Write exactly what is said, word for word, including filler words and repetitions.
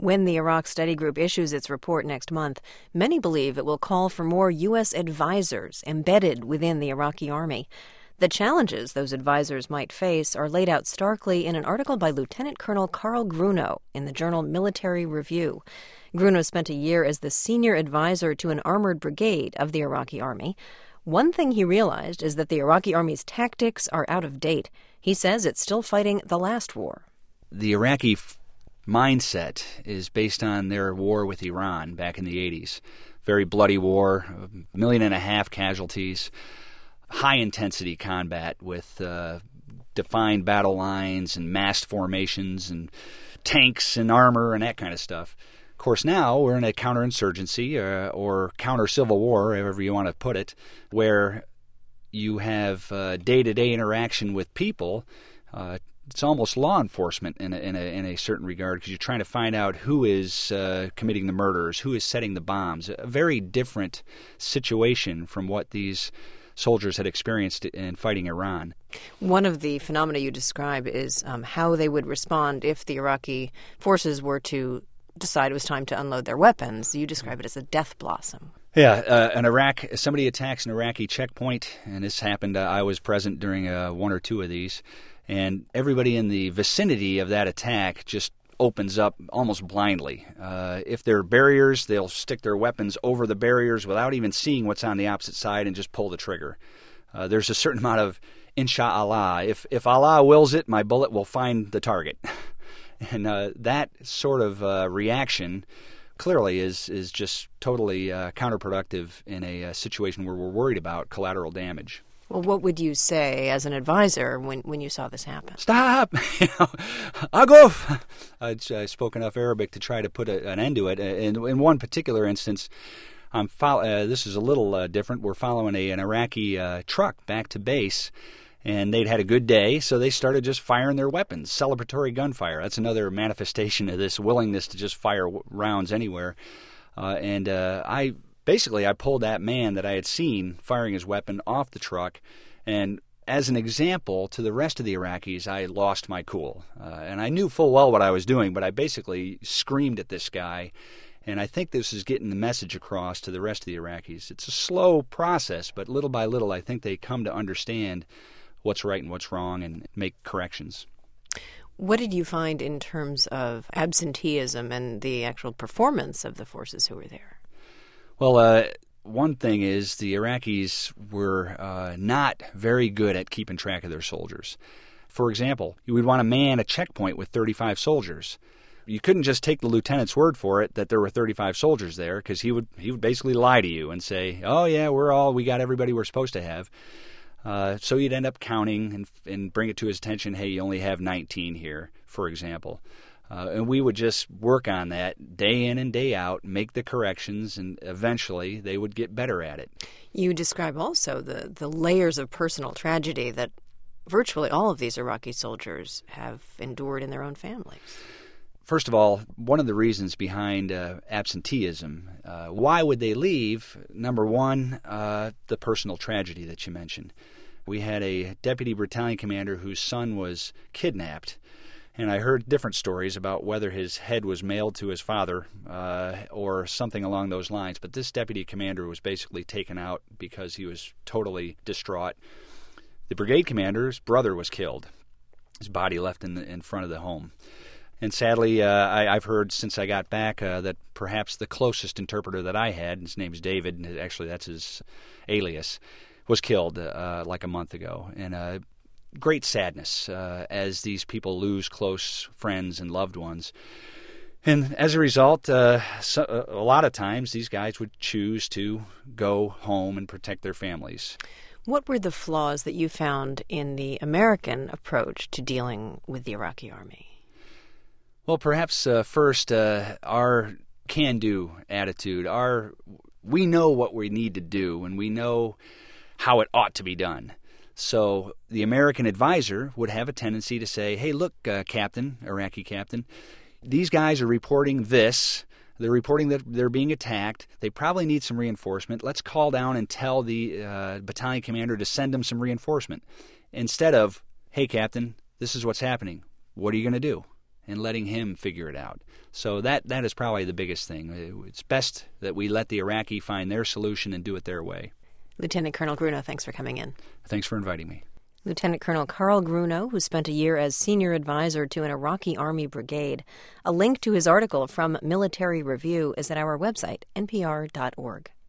When the Iraq Study Group issues its report next month, many believe it will call for more U S advisors embedded within the Iraqi army. The challenges those advisors might face are laid out starkly in an article by Lieutenant Colonel Carl Grunow in the journal Military Review. Grunow spent a year as the senior advisor to an armored brigade of the Iraqi army. One thing he realized is that the Iraqi army's tactics are out of date. He says it's still fighting the last war. The Iraqi f- mindset is based on their war with Iran back in the eighties. Very bloody war, a million and a half casualties, high-intensity combat with uh, defined battle lines and massed formations and tanks and armor and that kind of stuff. Of course, now we're in a counterinsurgency uh, or counter-civil war, however you want to put it, where you have uh, day-to-day interaction with people. Uh, it's almost law enforcement in a, in a, in a certain regard, because you're trying to find out who is uh, committing the murders, who is setting the bombs. A very different situation from what these soldiers had experienced in fighting Iran. One of the phenomena you describe is um, how they would respond if the Iraqi forces were to decide it was time to unload their weapons. You describe it as a death blossom. Yeah, uh, an Iraq, somebody attacks an Iraqi checkpoint, and this happened, uh, I was present during uh, one or two of these, and everybody in the vicinity of that attack just opens up almost blindly. Uh, if there are barriers, they'll stick their weapons over the barriers without even seeing what's on the opposite side and just pull the trigger. Uh, there's a certain amount of insha'Allah. If, if Allah wills it, my bullet will find the target. And uh, that sort of uh, reaction clearly is is just totally uh, counterproductive in a, a situation where we're worried about collateral damage. Well, what would you say as an advisor when, when you saw this happen? Stop! you know, Aguf! I, I spoke enough Arabic to try to put a, an end to it. In, in one particular instance, I'm fo- uh, this is a little uh, different. We're following a, an Iraqi uh, truck back to base, and they'd had a good day, so they started just firing their weapons, celebratory gunfire. That's another manifestation of this willingness to just fire w- rounds anywhere. Uh, and uh, I basically I pulled that man that I had seen firing his weapon off the truck, and as an example to the rest of the Iraqis, I lost my cool. Uh, and I knew full well what I was doing, but I basically screamed at this guy. And I think this is getting the message across to the rest of the Iraqis. It's a slow process, but little by little I think they come to understand what's right and what's wrong and make corrections. What did you find in terms of absenteeism and the actual performance of the forces who were there? Well, uh, one thing is the Iraqis were uh, not very good at keeping track of their soldiers. For example, you would want to man a checkpoint with thirty-five soldiers. You couldn't just take the lieutenant's word for it that there were thirty-five soldiers there, because he would he would basically lie to you and say, oh, yeah, we're all, we got everybody we're supposed to have. Uh, so you'd end up counting and, and bring it to his attention, hey, you only have nineteen here, for example. Uh, and we would just work on that day in and day out, make the corrections, and eventually they would get better at it. You describe also the, the layers of personal tragedy that virtually all of these Iraqi soldiers have endured in their own families. First of all, one of the reasons behind uh, absenteeism, uh, why would they leave? Number one, uh, the personal tragedy that you mentioned. We had a deputy battalion commander whose son was kidnapped, and I heard different stories about whether his head was mailed to his father uh, or something along those lines. But this deputy commander was basically taken out because he was totally distraught. The brigade commander's brother was killed. His body left in the, in front of the home. And sadly, uh, I, I've heard since I got back uh, that perhaps the closest interpreter that I had, his name's David, and actually that's his alias, was killed uh, like a month ago. And uh, great sadness uh, as these people lose close friends and loved ones. And as a result, uh, so, a lot of times these guys would choose to go home and protect their families. What were the flaws that you found in the American approach to dealing with the Iraqi army? Well, perhaps uh, first, uh, our can-do attitude, our we know what we need to do, and we know how it ought to be done. So the American advisor would have a tendency to say, hey, look, uh, Captain, Iraqi Captain, these guys are reporting this. They're reporting that they're being attacked. They probably need some reinforcement. Let's call down and tell the uh, battalion commander to send them some reinforcement. Instead of, hey, Captain, this is what's happening. What are you going to do? and letting him figure it out. So that that is probably the biggest thing. It's best that we let the Iraqi find their solution and do it their way. Lieutenant Colonel Grunow, thanks for coming in. Thanks for inviting me. Lieutenant Colonel Carl Grunow, who spent a year as senior advisor to an Iraqi Army brigade. A link to his article from Military Review is at our website, N P R dot org.